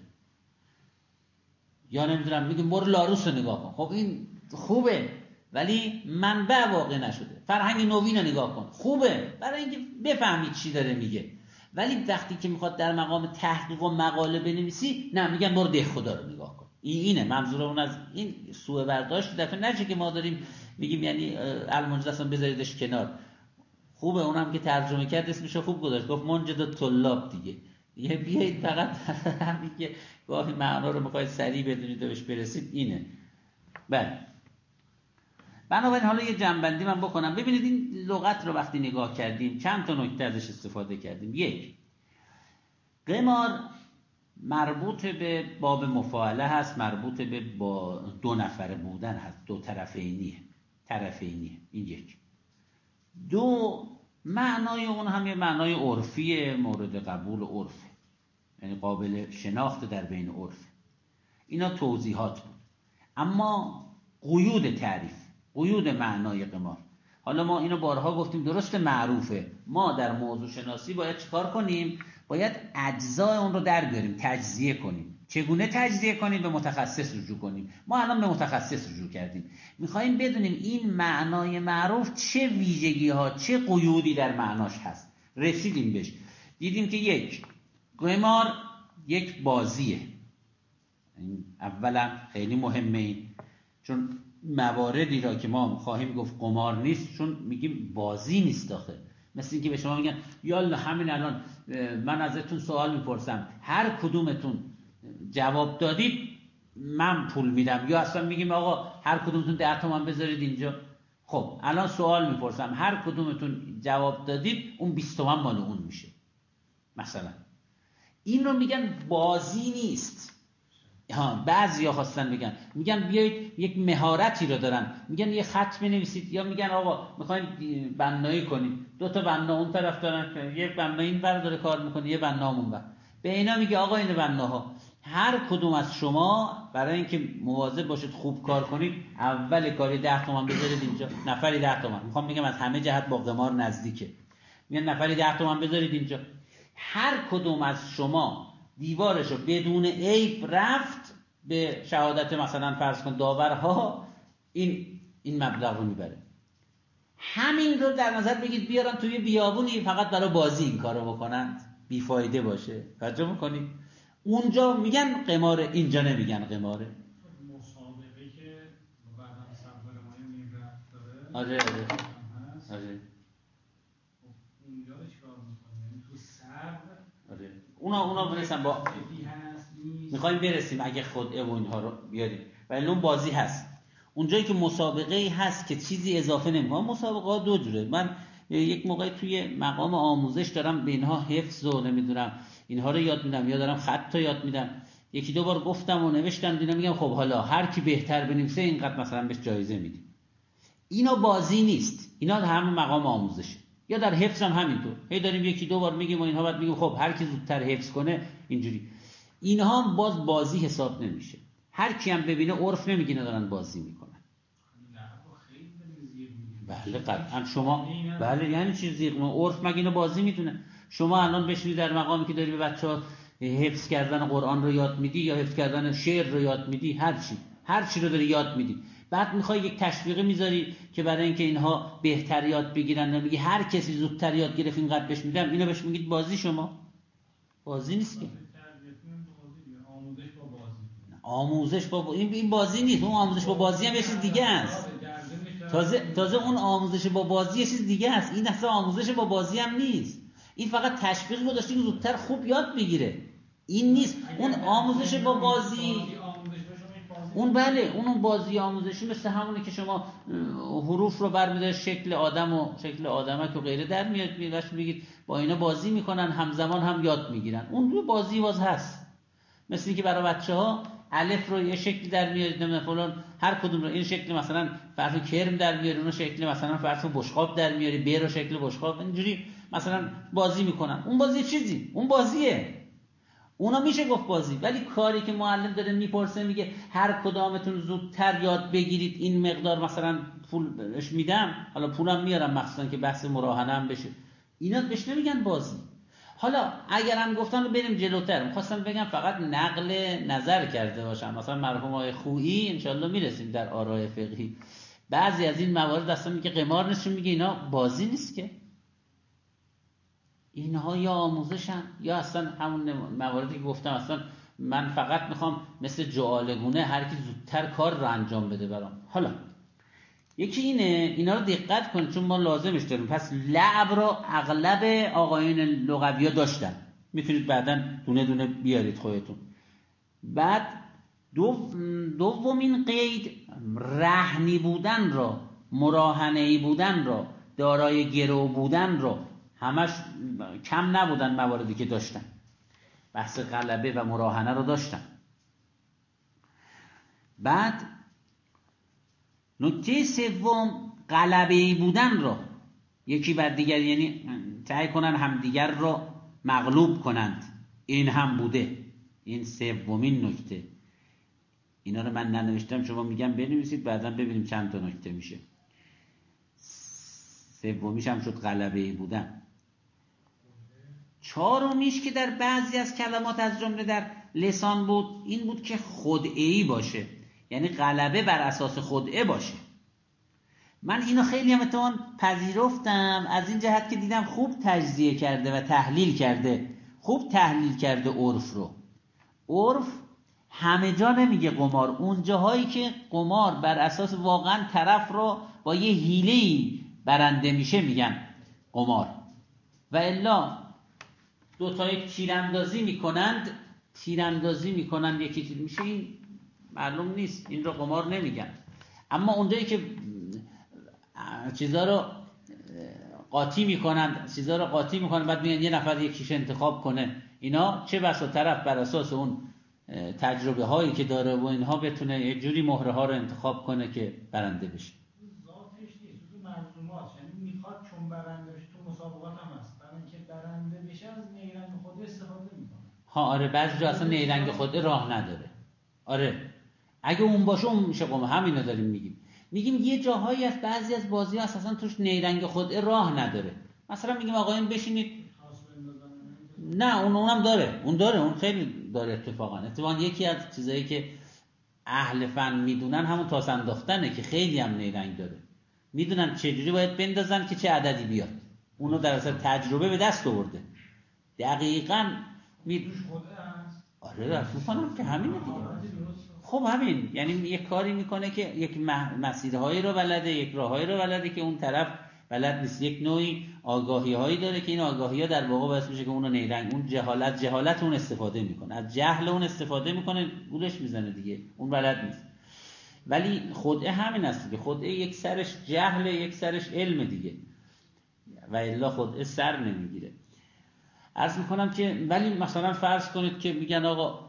یا نمیدونم میگیم برو لاروس رو نگاه کن، خب این خوبه ولی منبع واقع نشده. فرهنگ نوین رو نگاه کن، خوبه برای اینکه بفهمید چی داره میگه، ولی وقتی که میخواد در مقام تحقیق و مقاله بنویسی نه، میگن برو ده خدا رو نگاه کن. این اینه منظور اون از این سوء برداشت دفعه نشه که ما داریم میگیم یعنی المنجد اصلا بذاریدش کنار. خوبه، اونم که ترجمه کرد اسمشو خوب گذاشت، گفت منجد طلاب دیگه. یه بیایید فقط همین که گاهی معنا رو میخواید سریع بدونید و بهش برسید اینه. بله، بنابراین حالا یه جنبندی من بکنم. ببینید این لغت رو وقتی نگاه کردیم چند تا نکته ازش استفاده کردیم. یک، قمار مربوط به باب مفاعله هست، مربوط به با دو نفره بودن هست، دو طرفینیه طرفینیه این یک. دو، معنای اون هم یه معنای عرفیه، مورد قبول عرفه، یعنی قابل شناخت در بین عرف. اینا توضیحات بود. اما قیود تعریف، قیود معنای قمار، حالا ما اینو بارها گفتیم، درست معروفه، ما در موضوع شناسی باید چیکار کنیم؟ باید اجزای اون رو در بیاریم، تجزیه کنیم. چگونه تجزیه کنیم؟ به متخصص رجوع کنیم. ما الان به متخصص رجوع کردیم، میخوایم بدونیم این معنای معروف چه ویژگی ها، چه قیودی در معناش هست. رسیدیم بهش، دیدیم که یک، قمار یک بازیه. اولا خیلی مهمه این، چون مواردی را که ما خواهیم گفت قمار نیست، چون میگیم بازی نیست داخل. مثل اینکه به شما میگن یالا همین الان من ازتون سوال میپرسم، هر کدومتون جواب دادید من پول میدم، یا اصلا میگیم آقا هر کدومتون ده تومن بذارید اینجا. خب الان سوال میپرسم، هر کدومتون جواب دادید اون بیست تومن مال اون میشه مثلا. این رو میگن بازی نیست. ها بعضیا خواستن بگن، میگن بیایید یک مهارتی رو دارن، میگن یه خط بنویسید، یا میگن آقا میخواین بنایی کنید، دو تا بنا اون طرف دارن، یه بنا این ور داره کار میکنه، یه بنا اون ور. به اینا میگه آقا این بناها هر کدوم از شما برای اینکه مواظب باشید خوب کار کنید، اول کاری ده تومن بذارید اینجا، نفری ده تومن. میخوام بگم از همه جهت با قمار نزدیکه. میگن نفری ده تومن بذارید اینجا، هر کدوم از شما دیوارشو بدون عیب رفت به شهادت مثلا فرض کن داورها، این این مبلغ رو میبره. همین رو در نظر بگید بیارن توی بیابونی فقط برای بازی این کارو بکنند، بیفایده باشه. توجه میکنید؟ اونجا میگن قماره، اینجا نمیگن قماره. مسابقه که بعدم سفر ما این رفت داره. آره آره آره. اونجا رو چیکار میکنیم؟ تو صبر. آره. اونا اونا برسن با میخوایم برسیم اگه خود و اینها رو بیاریم. ولی اون بازی هست. اونجایی که مسابقه هست که چیزی اضافه نمیکنه. مسابقه ها دو جوره. من یک موقعی توی مقام آموزش دارم به اینها حفظ و نمیدونم اینها رو یاد میدم، یا دارم خط یاد میدم. یکی دو بار گفتم و نوشتم، دیدم میگم خب حالا هر کی بهتر بنویسه اینقدر مثلا بهش جایزه میدیم. اینا بازی نیست، اینا همون مقام آموزشه. یا در حفظ هم همینطور، هی داریم یکی دو بار میگیم و اینها بعد میگیم خب هر کی زودتر حفظ کنه اینجوری. اینها هم باز بازی حساب نمیشه. هر کی هم ببینه عرف نمیگه دارن بازی میکنن. بله قطعا شما بله یعنی چیزی عرف مگه اینو بازی میتونه؟ شما الان بشینی در مقامی که داری به بچه‌ها حفظ کردن قرآن رو یاد میدی یا حفظ کردن شعر رو یاد میدی، هر چی هر چی رو داری یاد میدی، بعد میخوای یک تشویقی میذاری که برای اینکه اینها بهتر یاد بگیرن، میگی هر کسی زودتر یاد گرفت اینقدر بهش میدم، اینو بهش میگید بازی؟ شما بازی نیست که. آموزش با بازی. آموزش با این این بازی نیست. اون آموزش با بازی هم یه چیز دیگه است. تازه تازه اون آموزش با بازی یه چیز دیگه است. این اصلا آموزش با بازی هم نیست. این فقط تشویق گذاشته که زودتر خوب یاد بگیره. این نیست. اون آموزش با بازی اون بله اون بازی آموزشی مثل همونه که شما حروف رو برمی‌دارید شکل آدم و شکل آدمک و غیره در میاد، میگید میگید با اینا بازی میکنن همزمان هم یاد میگیرن. اون بازی باز هست. مثل اینکه برای بچه‌ها الف رو یه شکل در میارید، نمیدونم فلان هر کدوم رو این شکل مثلا فرض کرم در میاری، اون شکل مثلا فرض بشقاب در میاری، ب رو شکل بشقاب، اینجوری مثلا بازی میکنن. اون بازی چیزی اون بازیه، اونا میشه گفت بازی. ولی کاری که معلم داره میپرسه میگه هر کدامتون زودتر یاد بگیرید این مقدار مثلا پول بهش میدم، حالا پولم میارم مخصوصا که بحث مراهنه هم بشه، اینا بهش نمیگن بازی. حالا اگرم گفتن رو بریم جلوتر، می‌خواستم بگم فقط نقل نظر کرده باشم، مثلا مرحوم آقای خویی انشالله میرسیم در آراء فقهی بعضی از این موارد اصلا میگه قمار نیست، میگه اینا بازی نیست که، اینها یا آموزشن یا اصلا همون مواردی که گفتم اصلا من فقط میخوام مثل جعالگونه هر کی زودتر کار رو انجام بده برام. حالا یکی اینه، اینا رو دقت کنید چون ما لازمش داریم. پس لعب رو اغلب آقایون لغوی ها داشتن، میتونید بعداً دونه دونه بیارید خودتون. بعد دو دومین قید رهنی بودن رو، مراهنه‌ای بودن رو، دارای گرو بودن رو همش کم نبودن مواردی که داشتن. بحث غلبه و مراهنه رو داشتن. بعد نکته سوم غلبه‌ای بودن رو، یکی بر دیگر، یعنی سعی کنن همدیگر رو مغلوب کنند، این هم بوده. این سومین نکته. اینا رو من ننوشتم، شما میگم بنویسید بعداً ببینیم چند تا نکته میشه. سومیش هم شد غلبه‌ای بودن. چهارمیش که در بعضی از کلمات از جمله در لسان بود این بود که خدعه‌ای باشه، یعنی غلبه بر اساس خدعه باشه. من اینو خیلی هم اتفاقاً پذیرفتم از این جهت که دیدم خوب تجزیه کرده و تحلیل کرده، خوب تحلیل کرده عرف رو. عرف همه جا نمیگه قمار، اون جاهایی که قمار بر اساس واقعا طرف رو با یه حیله‌ای برنده میشه میگن قمار. و الا دو تای تیراندازی میکنند تیراندازی میکنند یکی تیر میشه، این معلوم نیست، این رو قمار نمیگن. اما اونجایی که چیزا رو قاطی میکنند چیزا رو قاطی میکنند بعد میگن یه نفر یکیش انتخاب کنه، اینا چه بسا طرف بر اساس اون تجربه هایی که داره و اینها بتونه یه جوری مهره ها رو انتخاب کنه که برنده بشه. ذاتش نیست، تو منظومات، یعنی میخواد چون برنده بشه، تو مسابقات هم هست، برای اینکه برنده بشه از نیرنگ خود استفاده میکنه. ها آره، بعضی جا اصلا نیرنگ خود راه نداره. آره اگه اون باشه اون میشه قمار. همینو داریم میگیم. میگیم یه جاهایی از بعضی از بازی ها اساسا توش نیرنگ خود راه نداره. مثلا میگیم آقایون بشینید، نه اون اونم داره، اون داره، اون خیلی داره اتفاقا. اتفاقا یکی از چیزایی که اهل فن میدونن همون تاس انداختنه که خیلی هم نیرنگ داره، میدونن چه جوری باید بندازن که چه عددی بیاد. اونو در اصل تجربه به دست آورده دقیقاً می... آره رفت میکنم که همینه دیگه. خب همین، یعنی یک کاری میکنه که یک مسیرهایی رو بلده، یک راههایی رو بلده که اون طرف بلد نیست، یک نوعی آگاهی هایی داره که این آگاهی ها در واقع باعث میشه که اونو نیرنگ، اون جهالت جهالت اون استفاده میکنه، از جهل اون استفاده میکنه، گولش میزنه دیگه، اون بلد نیست. ولی خدعه همین است دیگه، خدعه یک سرش جهل، یک سرش علم دیگه، و الا خدعه سر نمیگیره. عرض میکنم که ولی مثلا فرض کنید که میگن آقا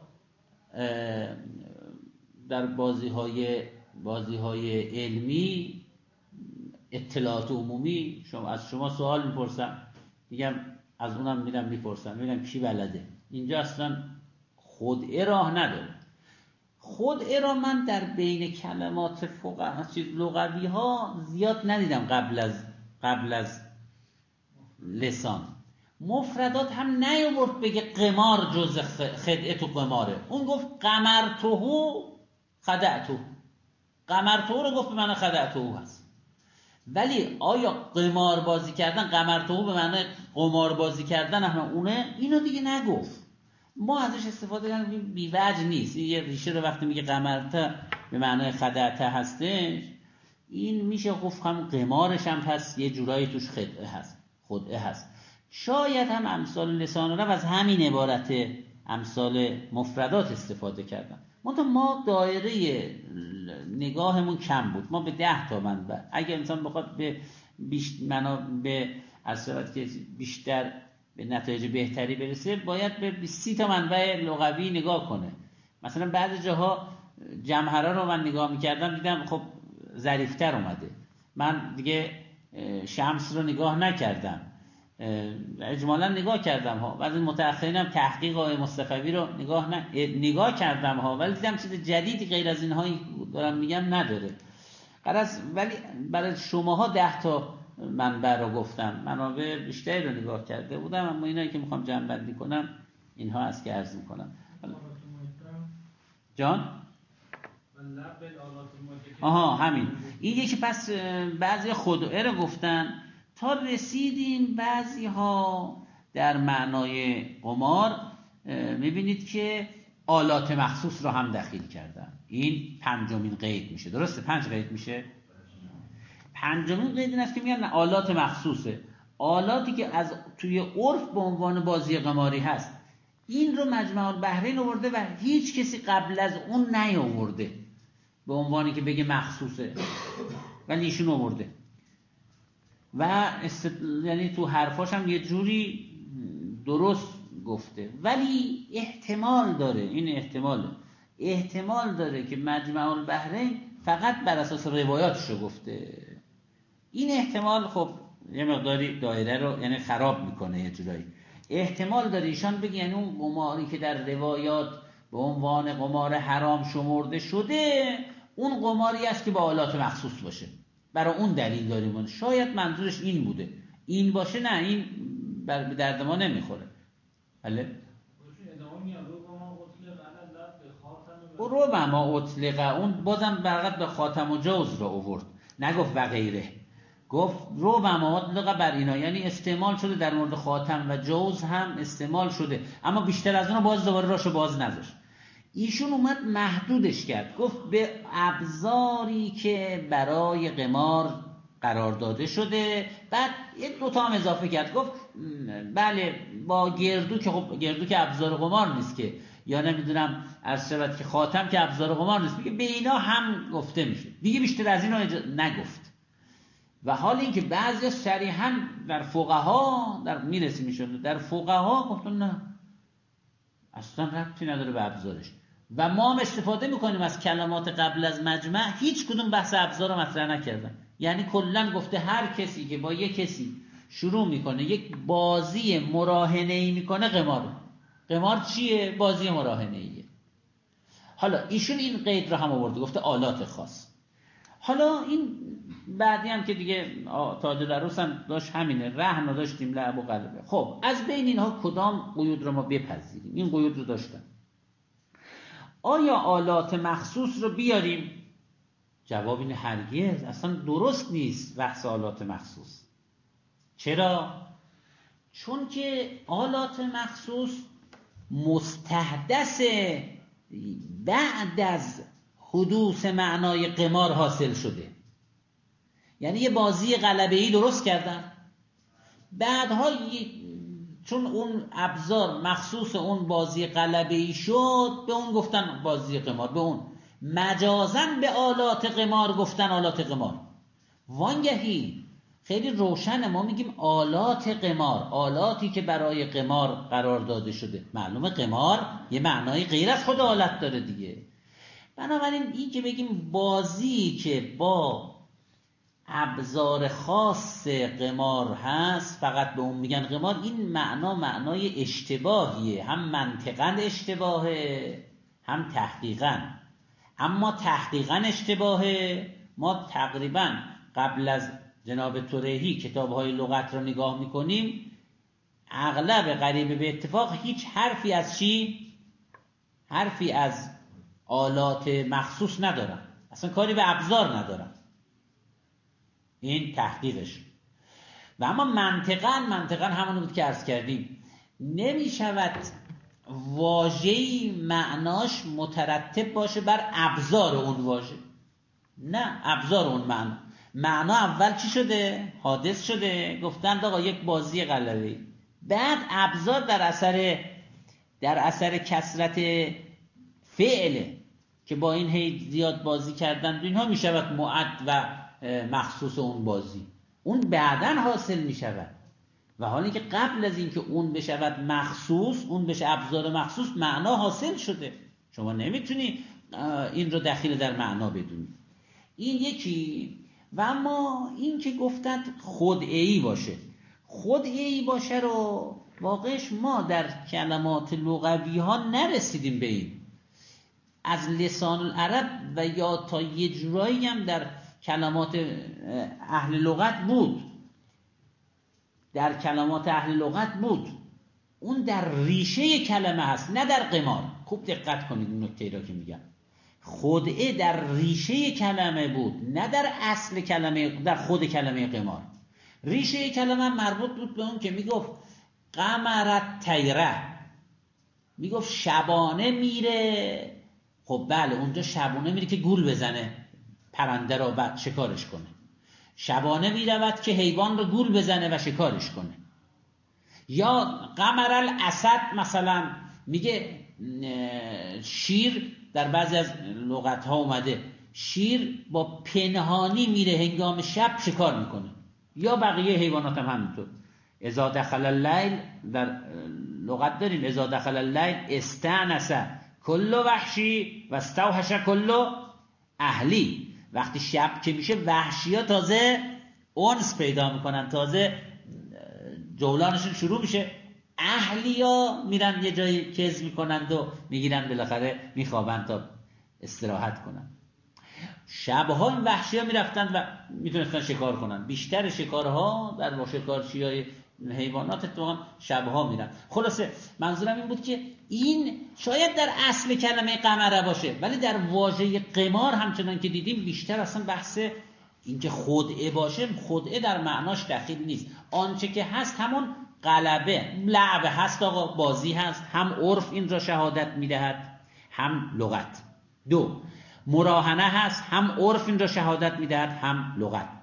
در بازی های بازی های علمی اطلاعات عمومی، شما از شما سوال میپرسم، میگم از اونم میرم میپرسم، میگم کی بلده. اینجا اصلا خدعه راه نداره. خدعه را من در بین کلمات فقها چیز لغوی ها زیاد ندیدم قبل از قبل از لسان. مفردات هم نیاورد بگه قمار جز خدعه تو قماره، اون گفت قمرتهو خدعتو، قمرتهو رو گفت به معنی خدعتهو هست. ولی آیا قمار بازی کردن قمرتهو به معنی قمار بازی کردن هم اونه؟ اینو دیگه نگفت. ما ازش استفاده کردیم بی وجه نیست. این یه ریشه رو وقتی میگه قمرته به معنی خدعته هستش، این میشه گفت هم قمارش هم هست، یه جورایی توش خدعه هست، خدعه هست. شاید هم امثال لسان عرب از همین عبارت امثال مفردات استفاده کردن. منتها ما دایره نگاهمون کم بود، ما به ده تا منبع، اگه انسان بخواد به بیشتر منا به اصالت که بیشتر به نتایج بهتری برسه باید به سی تا منبع لغوی نگاه کنه. مثلا بعضی جاها جمهره رو من نگاه میکردم دیدم خب ظریفتر اومده، من دیگه شمس رو نگاه نکردم، اجمالا نگاه کردم ها. بعضی متأخرین هم تحقیق آقای مصطفوی رو نگاه ن... نگاه کردم ها، ولی دیدم چیز جدیدی غیر از اینهایی دارم میگم نداره. قرص ولی برای شماها ده تا منبع رو گفتم، منابع بیشتری رو نگاه کرده بودم، اما اینایی که میخوام جمع بندی کنم اینها است که عرض میکنم. جان؟ آها همین. این یکی پس بعضی خدعه رو گفتن تا رسیدیم بعضی ها در معنای قمار میبینید که آلات مخصوص رو هم دخیل کردن. این پنجمین قید میشه، درسته؟ پنج قید میشه. پنجمین قید این است که میگن آلات مخصوصه، آلاتی که از توی عرف به عنوان بازی قماری هست. این رو مجمع البحرین آورده و هیچ کسی قبل از اون نیاورده به عنوانی که بگه مخصوصه، ولی ایشون آورده و است... یعنی تو حرفاش هم یه جوری درست گفته، ولی احتمال داره، این احتمال احتمال داره که مجمع البحرین فقط بر اساس روایاتش رو گفته. این احتمال خب یه مقداری دایره رو یعنی خراب میکنه یه جورایی. احتمال داره ایشان بگه یعنی اون قماری که در روایات به عنوان قمار حرام شمرده شده اون قماری است که با آلات مخصوص باشه، برای اون دلیل داریم. شاید منظورش این بوده، این باشه نه این بر درد ما نمیخوره. بله ربما اطلقه، اون بازم برقت به خاتم و جوز را آورد، نگفت و غیره، گفت ربما اطلقه بر اینا، یعنی استعمال شده در مورد خاتم و جوز هم استعمال شده، اما بیشتر از اون باز دوباره راشو باز نذاشت. ایشون اومد محدودش کرد، گفت به ابزاری که برای قمار قرار داده شده. بعد یه دوتا هم اضافه کرد، گفت بله با گردو که خب گردو که ابزار قمار نیست که، یا نمیدونم عرض شود که خاتم که ابزار قمار نیست، میگه به اینا هم گفته میشه. دیگه بیشتر از اینا نگفت. و حال اینکه بعضی صریحاً در فقها در میرسیم میشون در فقها گفتن نه اصلا ربطی نداره به ابزارش. و ما هم استفاده میکنیم از کلمات قبل از مجمع، هیچ کدوم بحث ابزار رو مطرح نکردن. یعنی کلا گفته هر کسی که با یک کسی شروع میکنه یک بازی مراهنه‌ای میکنه قماره. قمار چیه؟ بازی مراهنه‌ایه. حالا ایشون این قید رو هم آورده، گفته آلات خاص. حالا این بعدی هم که دیگه تاج العروس هم داشت همینه، رهن رو داشتیم لعب و قلبه. خب از بین اینها کدام قیود رو ما بپذیریم؟ این قیود رو داشتن. آیا آلات مخصوص رو بیاریم؟ جواب این هرگز، اصلا درست نیست بحث آلات مخصوص. چرا؟ چون که آلات مخصوص مستحدث بعد از حدوث معنای قمار حاصل شده. یعنی یه بازی غلبه‌ای درست کردن، بعدها چون اون ابزار مخصوص اون بازی غلبه‌ای شد به اون گفتن بازی قمار، به اون مجازن به آلات قمار گفتن آلات قمار. وانگهی خیلی روشنه، ما میگیم آلات قمار، آلاتی که برای قمار قرار داده شده. معلومه قمار یه معنای غیر از خود آلت داره دیگه. بنابراین این که بگیم بازی که با ابزار خاص قمار هست فقط به اون میگن قمار، این معنا معنای اشتباهیه، هم منطقاً اشتباهه هم تحقیقاً. اما تحقیقاً اشتباهه. ما تقریباً قبل از جناب ترهی کتاب‌های لغت رو نگاه میکنیم، اغلب قریب به اتفاق هیچ حرفی از چی؟ حرفی از آلات مخصوص ندارن، اصلا کاری به ابزار ندارن. این تحقیقش. و اما منطقاً منطقاً همون بود که عرض کردیم، نمی شود واژه‌ای معناش مترتب باشه بر ابزار اون واژه. نه، ابزار اون معنا معنا اول چی شده؟ حادث شده. گفتند آقا یک بازی غلبه‌ای، بعد ابزار در اثر در اثر کثرت فعله که با این هی زیاد بازی کردن اینها می شود معد و مخصوص اون بازی، اون بعداً حاصل می شود. و حالی که قبل از این که اون بشود مخصوص، اون بشه ابزار مخصوص، معنا حاصل شده. شما نمیتونی این رو دخیل در معنا بدونی. این یکی. و اما این که گفتند خدعه‌ای باشه، خدعه‌ای باشه رو واقعش ما در کلمات لغوی ها نرسیدیم به این. از لسان العرب و یا تا یه جورایی هم در کلمات اهل لغت بود، در کلمات اهل لغت بود. اون در ریشه کلمه هست، نه در قمار. خوب دقت کنید این نکته را که میگم. خدعه در ریشه کلمه بود، نه در اصل کلمه، در خود کلمه قمار. ریشه کلمه مربوط بود به اون که میگفت قمرت تیره، میگفت شبانه میره. خب بله، اونجا شبانه میره که گول بزنه پرنده رو و شکارش کنه. شبانه میرود که حیوان رو گول بزنه و شکارش کنه. یا قمر الاسد مثلا میگه شیر، در بعضی از لغت ها اومده شیر با پنهانی میره هنگام شب شکار میکنه. یا بقیه حیوانات هم همینطور. اذا دخل اللیل در لغت داریم، اذا دخل اللیل استأنس کل وحشی و استوحش کل اهلی. وقتی شب که میشه وحشی ها تازه انس پیدا میکنن، تازه جولانشون شروع میشه. اهلی ها میرن یه جایی کز میکنند و میگیرن بالاخره میخوابن تا استراحت کنن. شبها این وحشی ها میرفتن و میتونستن شکار کنن. بیشتر شکارها در شکارچی های حیوانات اتفاقا شبها میرن. خلاصه منظورم این بود که این شاید در اصل کلمه قمره باشه، ولی در واژه قمار همچنان که دیدیم بیشتر اصلا بحث این که خدعه باشه، خدعه در معناش دخیل نیست. آنچه که هست همون غلبه، لعبه هست آقا، بازی هست. هم عرف این را شهادت میدهد هم لغت. دو، مراهنه هست، هم عرف این را شهادت میدهد هم لغت.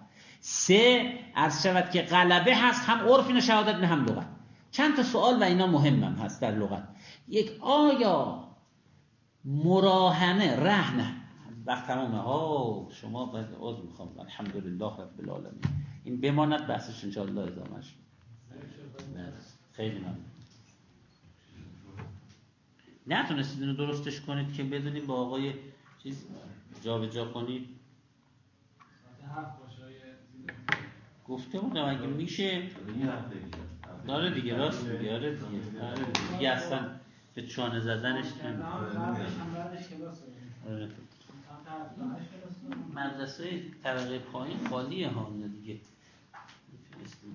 سه، عرض شود که غلبه هست، هم عرف اینو شهادت نه هم لغت. چند تا سوال و اینا مهمم هست در لغت. یک، آیا مراهنه رهن وقت تمامه ها شما بعد عذر میخوام الحمدلله رب العالمین این بماند بحثش انشاءالله ادامهش. خیلی ممنون. نتونستید اینو درستش کنید که بدونیم با آقای چیز جا به جا کنید. گفته بودم اگه میشه داره دیگه، راست میگه. آره دیگه، آره دیگه. دیگه اصلا به چانه زدنش نمیشه. آره. مدرسه طبقه پایین خالیه ها دیگه. میتونستیم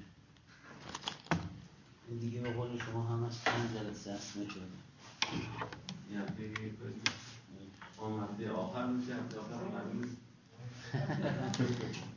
دیگه به قول شما هم از چند جلسه اسمه شده. یه هفته آمده آخر میشه، هفته آخر